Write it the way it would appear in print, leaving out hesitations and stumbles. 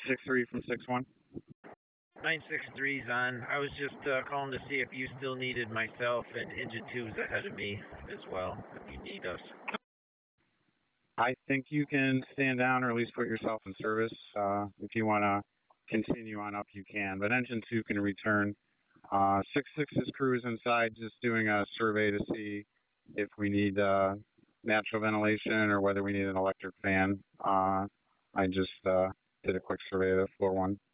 963 from 61. 963's on. I was just calling to see if you still needed myself and Engine 2's ahead of me as well, if you need us. I think you can stand down or at least put yourself in service. If you want to continue on up, you can. But Engine 2 can return. 66's crew is inside just doing a survey to see if we need natural ventilation or whether we need an electric fan. I just did a quick survey of floor 1.